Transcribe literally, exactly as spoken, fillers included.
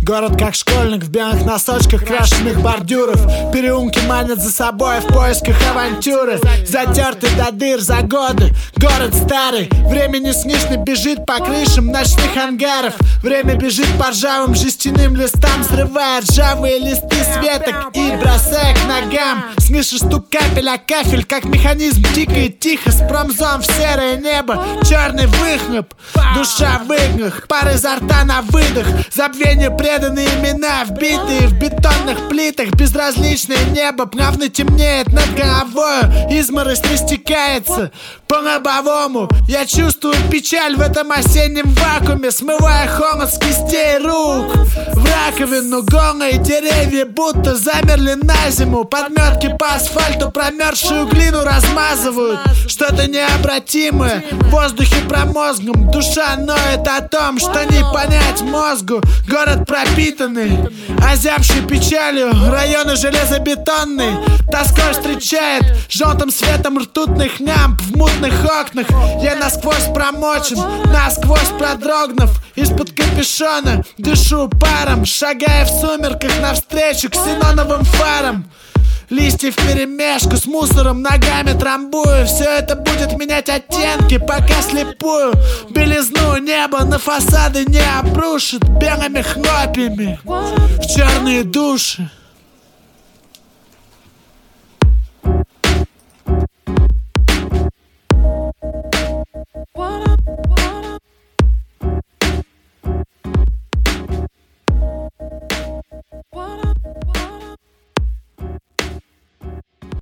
Город как школьник в белых носочках, крашеных бордюров. Переулки манят за собой в поисках авантюры. Затертый до дыр за годы, город старый. Время неслышно бежит по крышам ночных ангаров. Время бежит по ржавым жестяным листам, срывая ржавые листы светок и бросая к ногам. Слышишь стук капель о кафель, как механизм тикает тихо с промзон в серое небо. Черный выхлоп, душа в иглах, пар изо рта на выдох. Забвению преданные имена, вбитые в бетонных плитах. Безразличное небо плавно темнеет над головой. Изморозь не стекается по-лобовому. Я чувствую печаль в этом осеннем вакууме, смывая холод с кистей рук в раковину. Голые деревья будто замерли на зиму. Подметки по асфальту промерзшую глину размазывают. Что-то необратимое в воздухе промозглым. Душа ноет о том, что не понять мозгу. Город пропитанный озябшей печалью, районы железобетонные. Тоской встречает желтым светом ртутных лямп в мутных окнах. Я насквозь промочен, насквозь продрогнув. Из-под капюшона дышу паром, шагая в сумерках навстречу ксеноновым фарам. Листья вперемешку с мусором ногами трамбую. Все это будет менять оттенки, пока слепую белизну неба на фасады не обрушит белыми хлопьями в черные души.